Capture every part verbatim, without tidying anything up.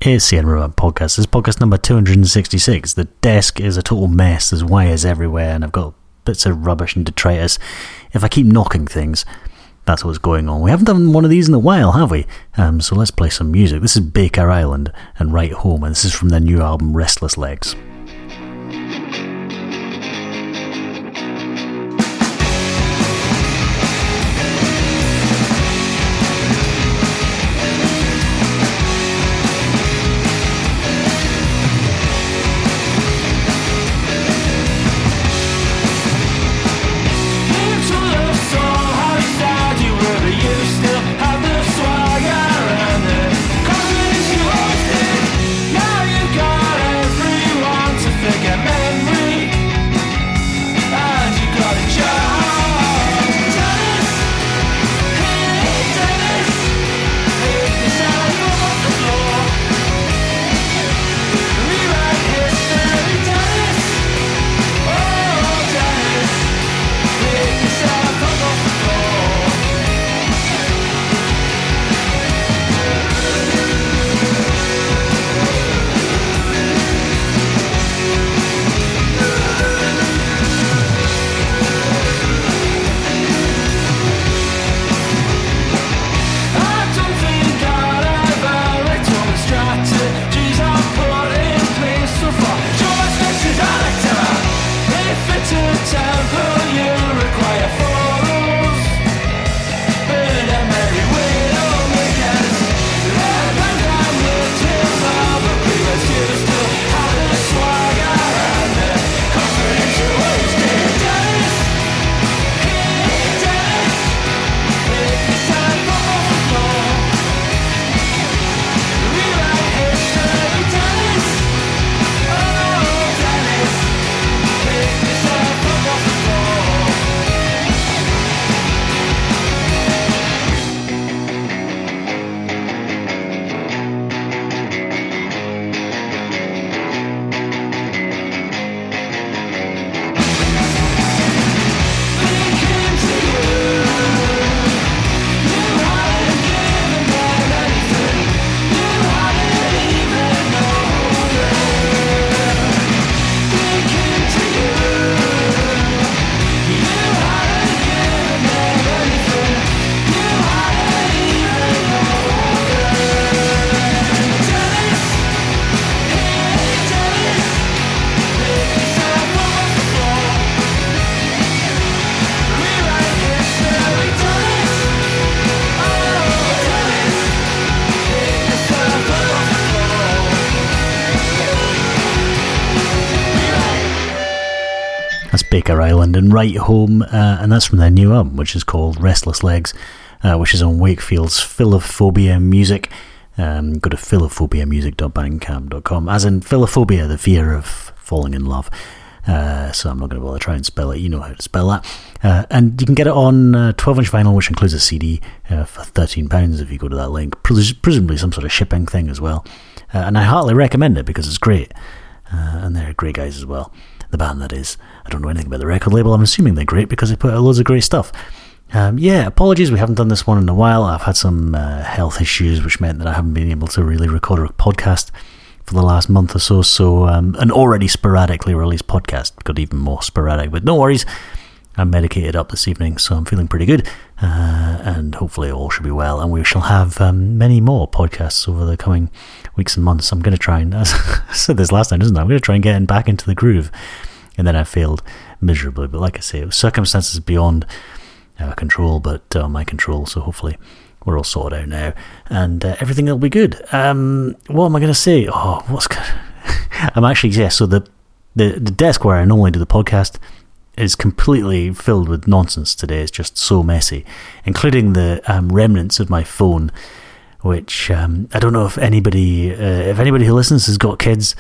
It's the Edinburgh Podcast. This is podcast number two hundred sixty-six. The desk is a total mess. There's wires everywhere, and I've got bits of rubbish and detritus. If I keep knocking things, that's what's going on. We haven't done one of these in a while, have we? Um, so let's play some music. This is Baker Island and Right Home, and this is from their new album, Restless Legs. Baker Island and Right Home, uh, and that's from their new album, which is called Restless Legs, uh, which is on Wakefield's Philophobia Music. Um, go to philophobia music dot bandcamp dot com, as in philophobia, the fear of falling in love. Uh, so I'm not going to bother trying to spell it. You know how to spell that. Uh, and you can get it on uh, twelve inch vinyl, which includes a C D uh, for thirteen pounds if you go to that link. Pres- presumably some sort of shipping thing as well. Uh, and I heartily recommend it because it's great. Uh, and they're great guys as well. The band, that is. I don't know anything about the record label. I'm assuming they're great because they put out loads of great stuff. Um, yeah, apologies, we haven't done this one in a while. I've had some uh, health issues, which meant that I haven't been able to really record a podcast for the last month or so. So um, an already sporadically released podcast got even more sporadic, but no worries. I'm medicated up this evening, so I'm feeling pretty good, uh, and hopefully all should be well, and we shall have um, many more podcasts over the coming weeks and months. I'm going to try and, as I said this last time, isn't I? I'm going to try and get back into the groove, and then I failed miserably, but like I say, it was circumstances beyond our control, but uh, my control, so hopefully we're all sorted out now, and uh, everything will be good. Um, what am I going to say? Oh, what's good? I'm actually, yeah, so the, the, the desk where I normally do the podcast is completely filled with nonsense today. It's just so messy, including the um, remnants of my phone, which um, I don't know if anybody, uh, if anybody who listens has got kids.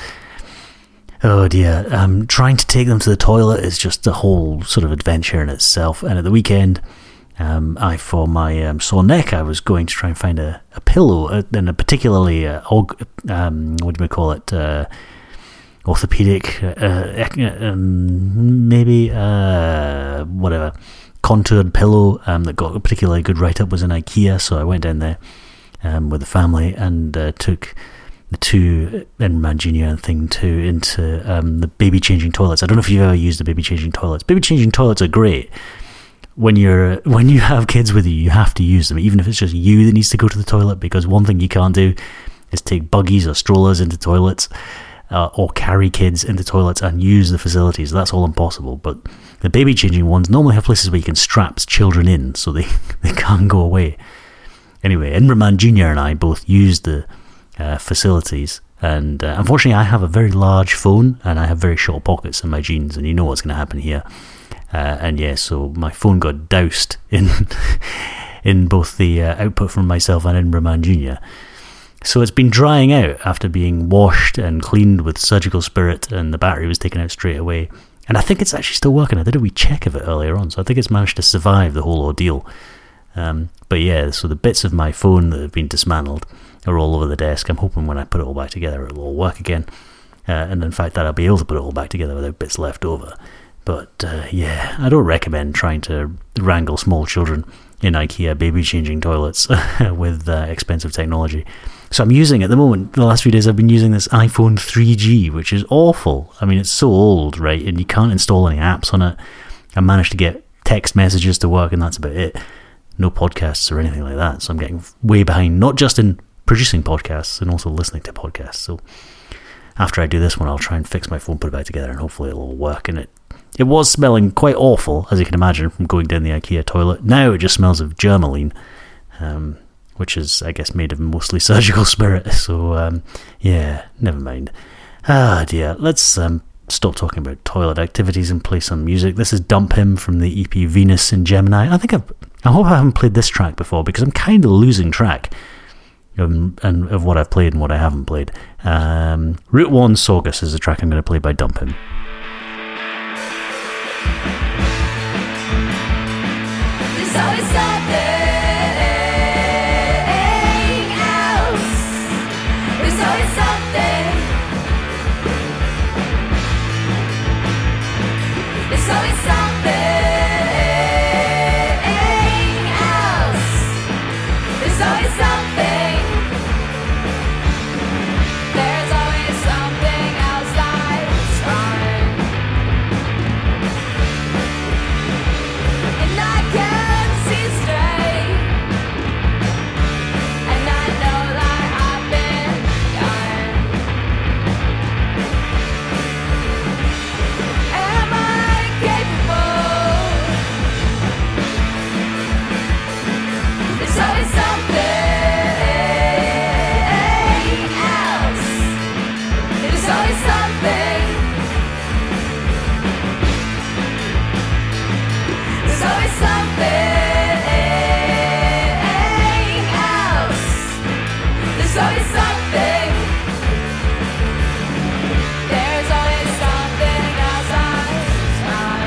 Oh dear, um, trying to take them to the toilet is just a whole sort of adventure in itself. And at the weekend, um, I for my um, sore neck, I was going to try and find a, a pillow, uh, and a particularly, uh, um, what do we call it? Uh, orthopedic, uh, um, maybe, uh, whatever, contoured pillow um, that got a particularly good write-up was in IKEA, so I went down there um, with the family and uh, took the two Edinburgh Junior and Thing two into um, the baby changing toilets. I don't know if you've ever used the baby changing toilets. Baby changing toilets are great. When you're when you have kids with you, you have to use them, even if it's just you that needs to go to the toilet, because one thing you can't do is take buggies or strollers into toilets, uh, or carry kids into toilets and use the facilities. That's all impossible. But the baby changing ones normally have places where you can strap children in so they, they can't go away. Anyway, Edinburgh Man Junior and I both used the uh, facilities, and uh, unfortunately I have a very large phone and I have very short pockets in my jeans, and you know what's going to happen here. Uh, and yeah, so my phone got doused in in both the uh, output from myself and Edinburgh Man Junior So it's been drying out after being washed and cleaned with surgical spirit, and the battery was taken out straight away. And I think it's actually still working. I did a wee check of it earlier on, so I think it's managed to survive the whole ordeal. Um, but yeah, so the bits of my phone that have been dismantled are all over the desk. I'm hoping when I put it all back together it'll all work again. Uh, and in fact that I'll be able to put it all back together without bits left over. But uh, yeah, I don't recommend trying to wrangle small children in IKEA baby changing toilets with uh, expensive technology. So I'm using, at the moment, the last few days I've been using this iPhone three G, which is awful. I mean, it's so old, right? And you can't install any apps on it. I managed to get text messages to work, and that's about it. No podcasts or anything like that. So I'm getting way behind, not just in producing podcasts, and also listening to podcasts. So after I do this one, I'll try and fix my phone, put it back together, and hopefully it'll all work. And it It was smelling quite awful, as you can imagine, from going down the IKEA toilet. Now it just smells of Germaline, um, which is, I guess, made of mostly surgical spirit. So, um, yeah, never mind. Ah, dear. Let's um, stop talking about toilet activities and play some music. This is Dump Him from the E P Venus in Gemini. I think I've, I hope I haven't played this track before, because I'm kind of losing track um, and of what I've played and what I haven't played. Um, Route one Saugus is a track I'm going to play by Dump Him. There's always something else. There's always something. There's always something else. There's always something. There's always something else that's wrong. And I can't see straight. And I know that I've been gone. Am I capable? There's always something else. There's always something. There's always something else. There's always something. There's always something else that's wrong.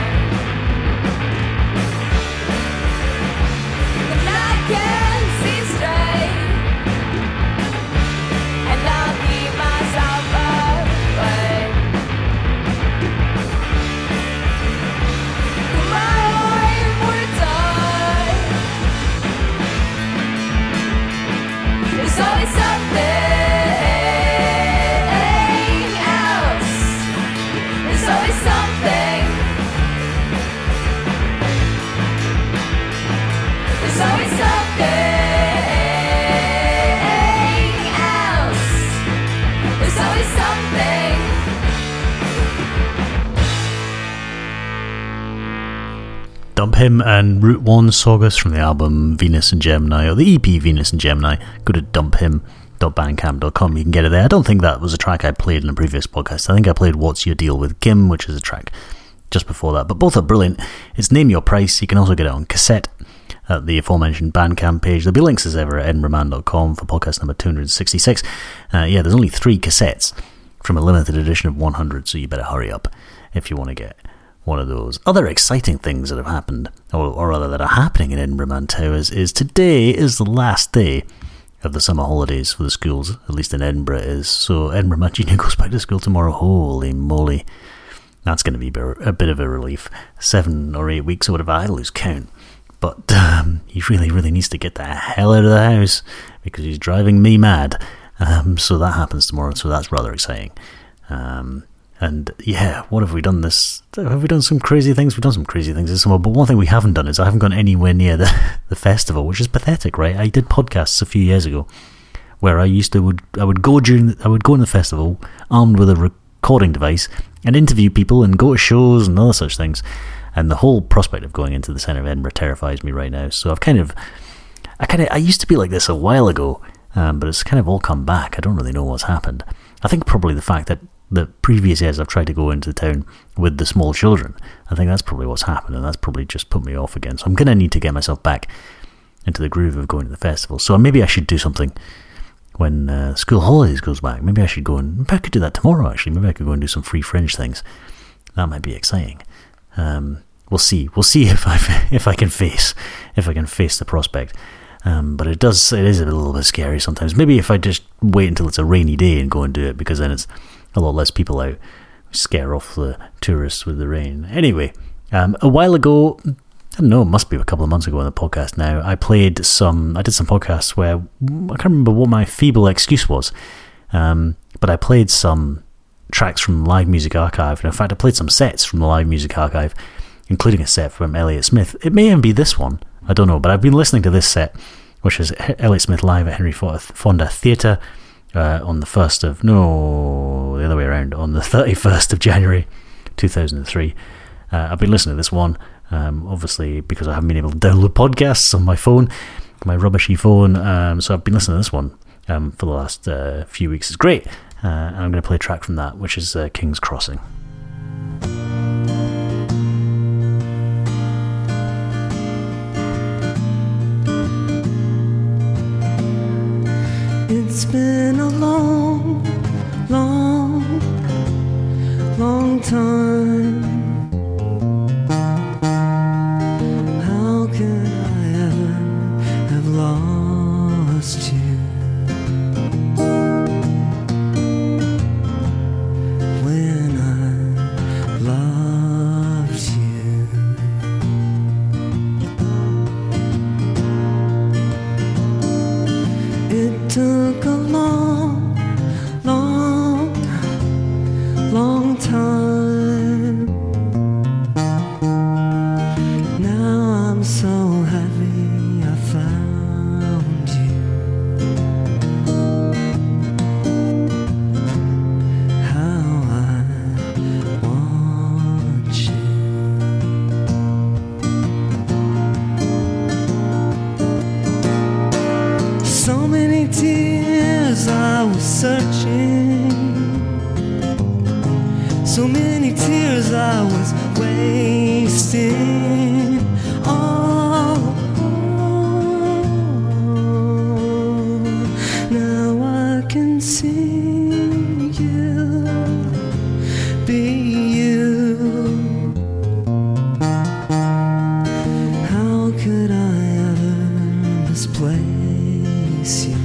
And I can't see straight. And I'll keep myself away. My onward time. There's always something else. There's always something. There's always something else. There's always something. Dump Him and Route one Saugus from the album Venus and Gemini, or the E P Venus and Gemini. Go to dump him dot bandcamp dot com. You can get it there. I don't think that was a track I played in a previous podcast. I think I played What's Your Deal with Kim, which is a track just before that. But both are brilliant. It's Name Your Price. You can also get it on cassette at the aforementioned Bandcamp page. There'll be links as ever at edinburgh man dot com for podcast number two hundred sixty-six. Uh, yeah, there's only three cassettes from a limited edition of one hundred, so you better hurry up if you want to get one of those. Other exciting things that have happened, or, or rather that are happening in Edinburgh Man Towers, is today is the last day of the summer holidays for the schools, at least in Edinburgh it is. So Edinburgh Man Junior goes back to school tomorrow. Holy moly. That's going to be a bit of a relief. Seven or eight weeks or whatever, I lose count. But um, he really, really needs to get the hell out of the house, because he's driving me mad. Um, so that happens tomorrow, so that's rather exciting. Um, and yeah, what have we done this? Have we done some crazy things? We've done some crazy things this summer, but one thing we haven't done is I haven't gone anywhere near the, the festival, which is pathetic, right? I did podcasts a few years ago where I used to would I would go during I would go in the festival armed with a recording device and interview people and go to shows and other such things. And the whole prospect of going into the centre of Edinburgh terrifies me right now. So I've kind of, I kind of, I used to be like this a while ago, um, but it's kind of all come back. I don't really know what's happened. I think probably the fact that the previous years I've tried to go into town with the small children, I think that's probably what's happened, and that's probably just put me off again. So I'm going to need to get myself back into the groove of going to the festival. So maybe I should do something when uh, school holidays goes back. Maybe I should go and, maybe I could do that tomorrow actually. Maybe I could go and do some free fringe things. That might be exciting. Um, We'll see. We'll see if I if I can face if I can face the prospect. Um, but it does. It is a little bit scary sometimes. Maybe if I just wait until it's a rainy day and go and do it, because then it's a lot less people out. Scare off the tourists with the rain. Anyway, um, a while ago, I don't know. It must be a couple of months ago on the podcast. Now I played some. I did some podcasts where I can't remember what my feeble excuse was, um, but I played some tracks from the Live Music Archive. And in fact, I played some sets from the Live Music Archive, including a set from Elliott Smith. It may even be this one, I don't know, but I've been listening to this set, which is Elliott Smith live at Henry Fonda Theatre uh, on the first of, no, the other way around, on the thirty-first of January two thousand three. Uh, I've been listening to this one, um, obviously, because I haven't been able to download podcasts on my phone, my rubbishy phone, um, so I've been listening to this one um, for the last uh, few weeks. It's great, uh, and I'm going to play a track from that, which is uh, King's Crossing. It's been a long, long, long time. How could I ever have lost you when I loved you? It took a long, long, long time. Now I'm so happy I found you. How I want you. So many tears I was searching. So many tears I was wasting. Oh, now I can see you, be you. How could I ever misplace you?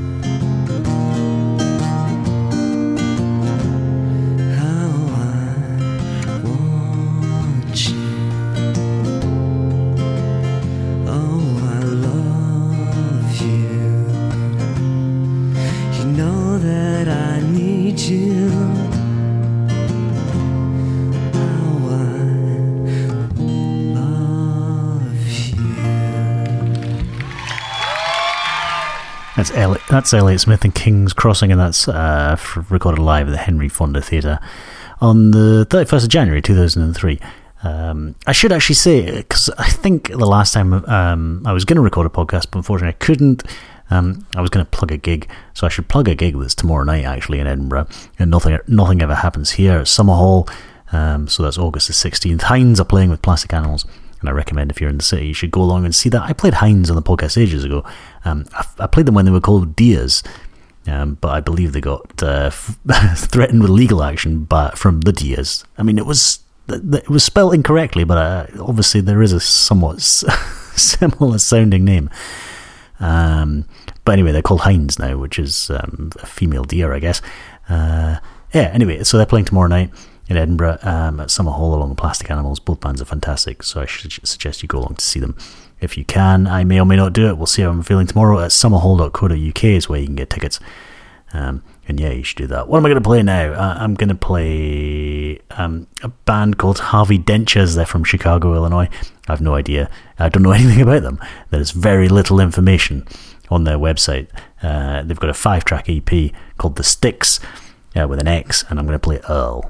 That's Elliott, that's Elliott Smith and King's Crossing, and that's uh, f- recorded live at the Henry Fonda Theatre on the thirty-first of January two thousand three. Um, I should actually say, because I think the last time um, I was going to record a podcast, but unfortunately I couldn't. Um, I was going to plug a gig, so I should plug a gig that's tomorrow night actually in Edinburgh, and nothing nothing ever happens here at Summer Hall, um, so that's August the sixteenth. Hinds are playing with Plastic Animals, and I recommend if you're in the city you should go along and see that. I played Hinds on the podcast ages ago. Um, I, I played them when they were called Diaz, um, but I believe they got uh, f- threatened with legal action but from the Diaz. I mean, it was it was spelled incorrectly, but uh, obviously there is a somewhat similar sounding name. Um, but anyway, they're called Hinds now, which is um, a female deer, I guess. Uh, yeah, anyway, so they're playing tomorrow night in Edinburgh um, at Summer Hall along with Plastic Animals. Both bands are fantastic, so I should suggest you go along to see them if you can. I may or may not do it. We'll see how I'm feeling tomorrow. At summerhall dot co dot uk is where you can get tickets. Um, and yeah, you should do that. What am I going to play now? Uh, I'm going to play um, a band called Harvey Dentures. They're from Chicago, Illinois. I have no idea. I don't know anything about them. There's very little information on their website. Uh, they've got a five-track E P called The Sticks uh, with an X, and I'm going to play Earl.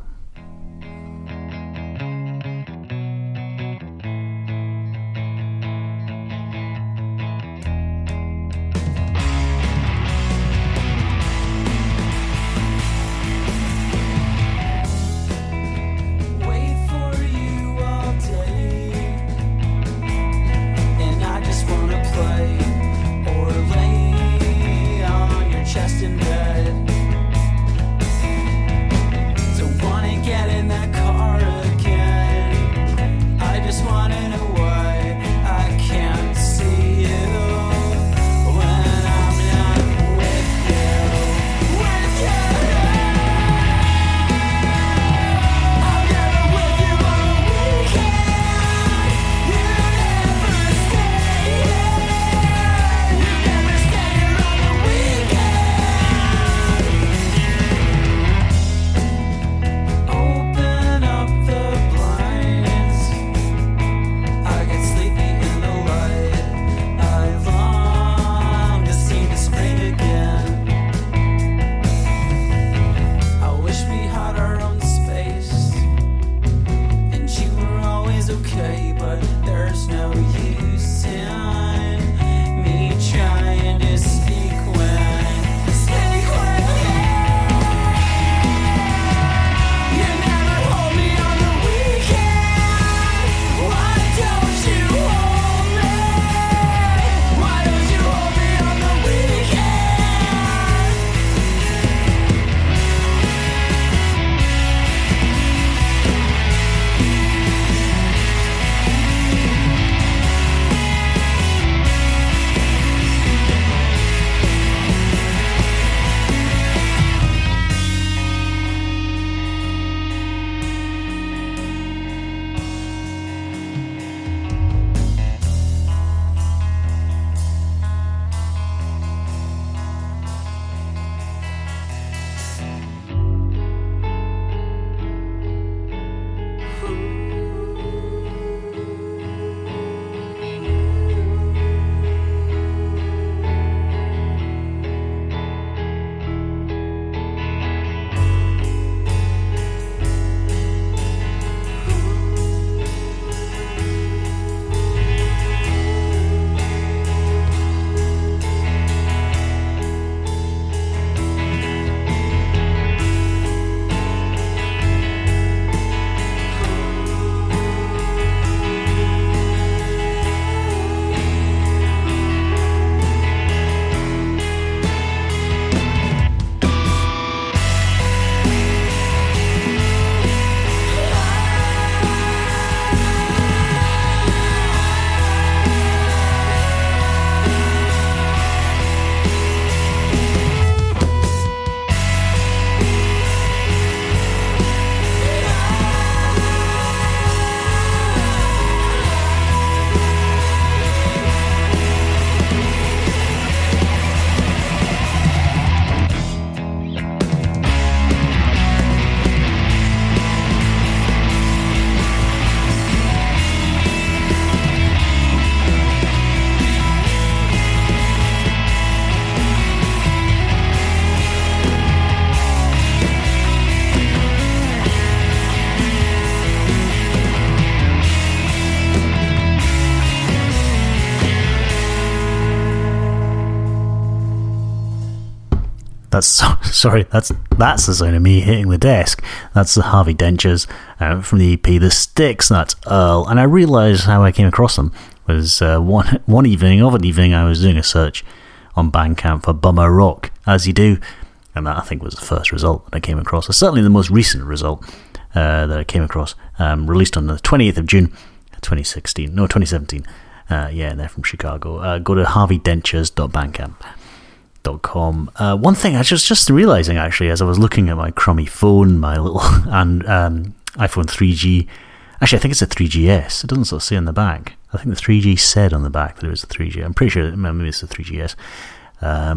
That's sorry. That's that's the sound of me hitting the desk. That's the Harvey Dentures uh, from the E P The Sticks. That's Earl. And I realised how I came across them was uh, one one evening of an evening I was doing a search on Bandcamp for Bummer Rock, as you do, and that I think was the first result that I came across. Or certainly the most recent result uh, that I came across. Um, released on the twentieth of June, twenty sixteen. No, twenty seventeen. Uh, yeah, and they're from Chicago. Uh, go to harvey dentures dot bandcamp dot com. Uh, one thing I was just, just realising actually as I was looking at my crummy phone, my little and um, iPhone three G. Actually, I think it's a three G S. It doesn't sort of say on the back. I think the three G said on the back that it was a three G. I'm pretty sure maybe it's a three G S. Um,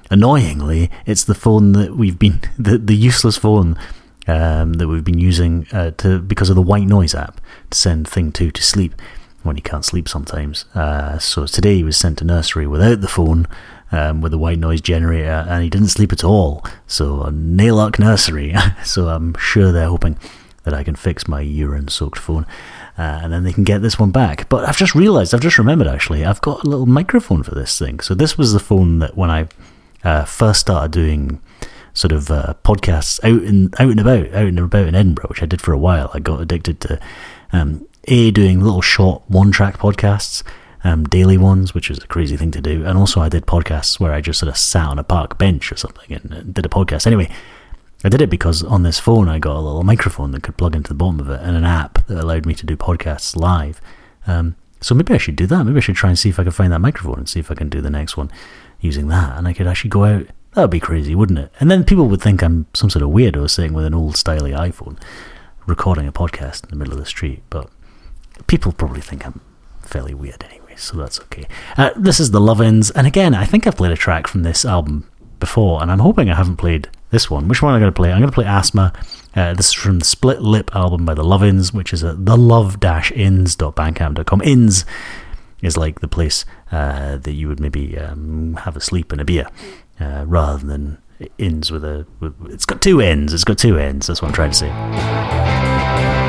annoyingly, it's the phone that we've been the the useless phone um, that we've been using uh, to because of the white noise app to send Thing Two to sleep when he can't sleep sometimes. Uh, so today he was sent to nursery without the phone, um, with the white noise generator, and he didn't sleep at all. So uh, nail luck nursery. So I'm sure they're hoping that I can fix my urine-soaked phone, uh, and then they can get this one back. But I've just realised, I've just remembered actually, I've got a little microphone for this thing. So this was the phone that when I uh, first started doing sort of uh, podcasts out and out and about, out and about in Edinburgh, which I did for a while. I got addicted to um, a doing little short one-track podcasts, um, daily ones, which is a crazy thing to do, and also I did podcasts where I just sort of sat on a park bench or something and did a podcast. Anyway, I did it because on this phone I got a little microphone that could plug into the bottom of it and an app that allowed me to do podcasts live. Um, so maybe I should do that. Maybe I should try and see if I can find that microphone and see if I can do the next one using that, and I could actually go out. That would be crazy, wouldn't it? And then people would think I'm some sort of weirdo sitting with an old styly iPhone recording a podcast in the middle of the street, but people probably think I'm fairly weird anyway, so that's okay. Uh, this is the Love-Ins, and again, I think I've played a track from this album before, and I'm hoping I haven't played this one. Which one am I going to play? I'm going to play Asthma. Uh, this is from the Split Lip album by the Love-Ins, which is at the love dash ins dot bandcamp dot com. Ins is like the place uh, that you would maybe um, have a sleep and a beer, uh, rather than ins with a... With, it's got two ends. It's got two ends. That's what I'm trying to say.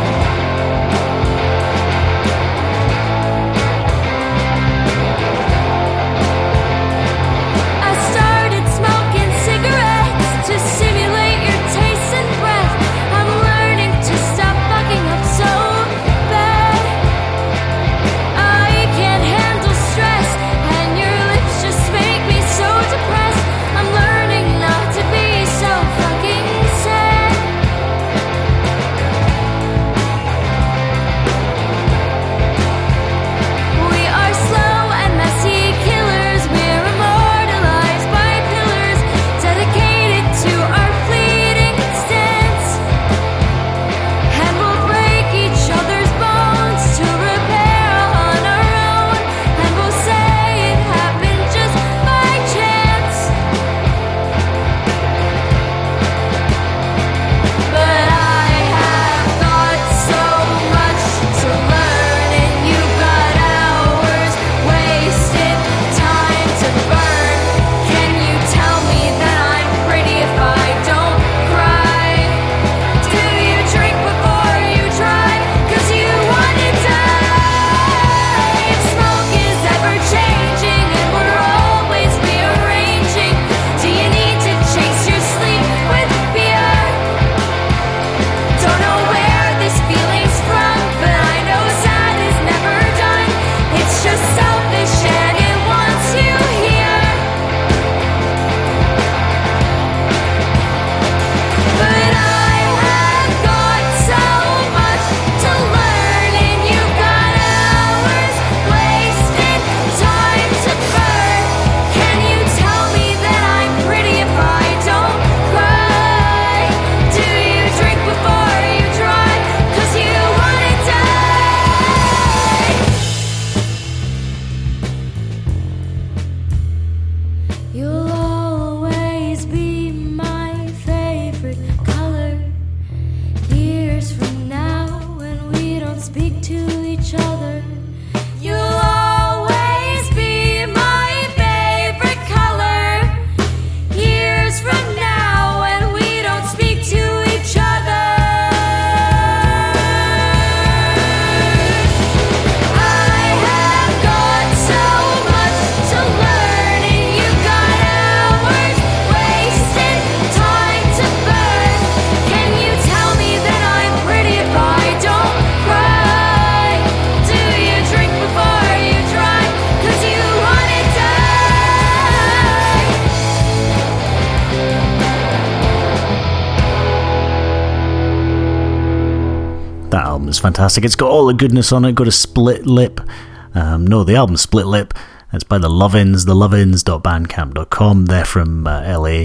Fantastic. It's got all the goodness on it. Go to Split Lip. Um, no, the album Split Lip. It's by the Love-Ins, the love ins dot bandcamp dot com. They're from uh, L A.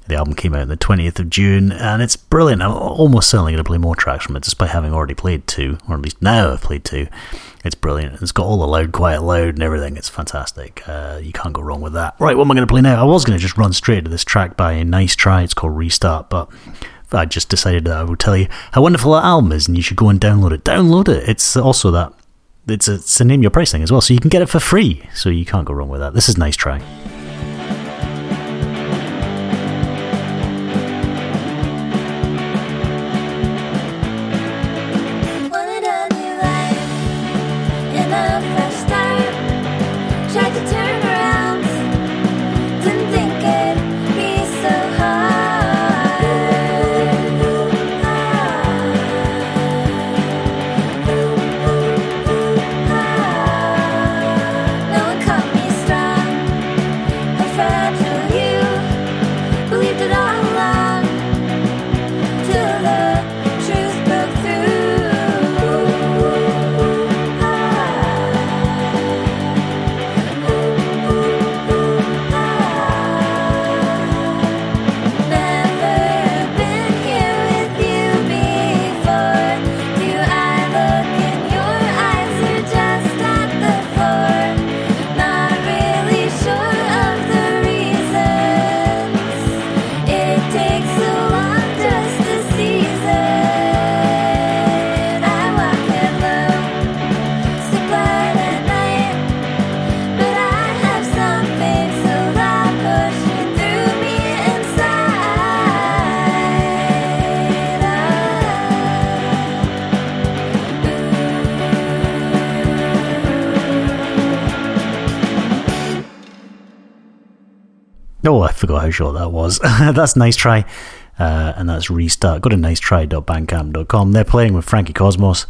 The album came out on the twentieth of June, and it's brilliant. I'm almost certainly going to play more tracks from it, despite having already played two, or at least now I've played two. It's brilliant. It's got all the loud, quiet, loud and everything. It's fantastic. Uh, you can't go wrong with that. Right, what am I going to play now? I was going to just run straight to this track by Nice Try. It's called Restart, but I just decided that I would tell you how wonderful that album is, and you should go and download it. Download it. It's also that. It's a, it's a name your price thing as well, so you can get it for free. So you can't go wrong with that. This is Nice Try. Oh, I forgot how short that was. That's Nice Try, uh, and that's Restart. Go to nice try dot bandcamp dot com. They're playing with Frankie Cosmos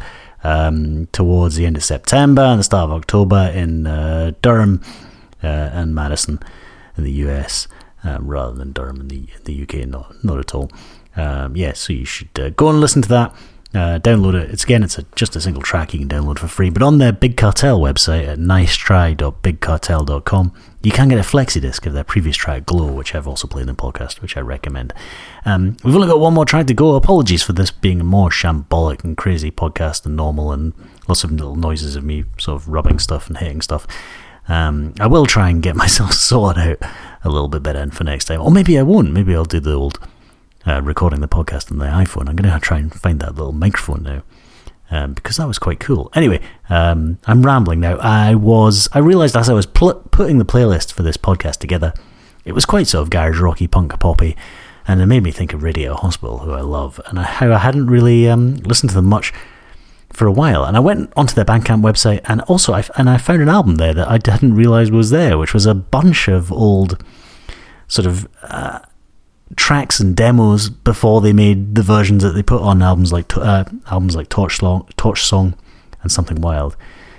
um, towards the end of September and the start of October in uh, Durham uh, and Madison in the U S, um, rather than Durham in the, in the U K. Not, not at all. Um, yeah, so you should uh, go and listen to that. Uh, download it. It's again, it's a, just a single track you can download for free. But on their Big Cartel website at nice try dot big cartel dot com, you can get a flexi disc of their previous track Glow, which I've also played in the podcast, which I recommend. Um, we've only got one more track to go. Apologies for this being a more shambolic and crazy podcast than normal, and lots of little noises of me sort of rubbing stuff and hitting stuff. Um, I will try and get myself sorted out a little bit better for next time, or maybe I won't. Maybe I'll do the old Uh, recording the podcast on the iPhone. I'm going to try and find that little microphone now, um, because that was quite cool. Anyway, um, I'm rambling now. I was I realised as I was pl- putting the playlist for this podcast together, it was quite sort of garage rocky, punk poppy, and it made me think of Radio Hospital, who I love, and I, how I hadn't really um, listened to them much for a while. And I went onto their Bandcamp website, and also I, and I found an album there that I didn't realise was there, which was a bunch of old sort of Uh, tracks and demos before they made the versions that they put on albums like uh, albums like Torch Song, Torch Song, and Something Wild.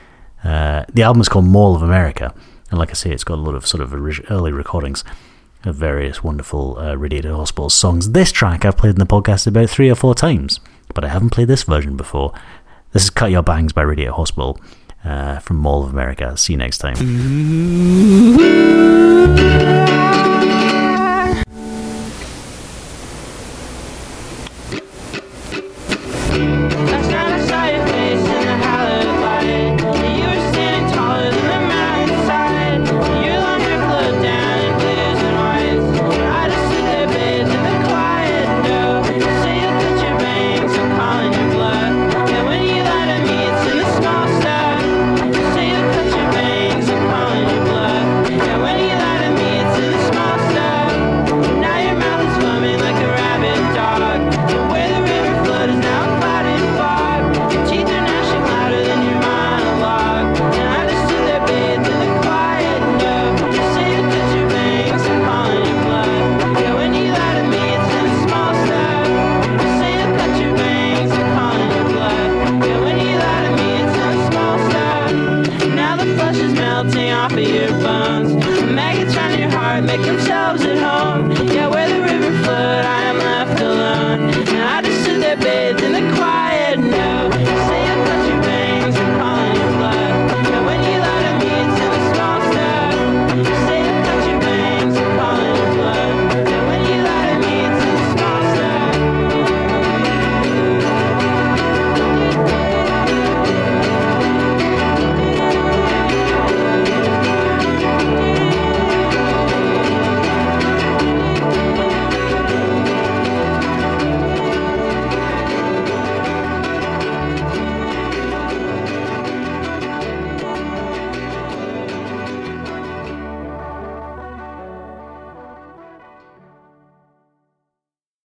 Uh, the album is called Mall of America, and like I say, it's got a lot of sort of early recordings of various wonderful uh, Radiator Hospital songs. This track I've played in the podcast about three or four times, but I haven't played this version before. This is Cut Your Bangs by Radiator Hospital uh, from Mall of America. See you next time.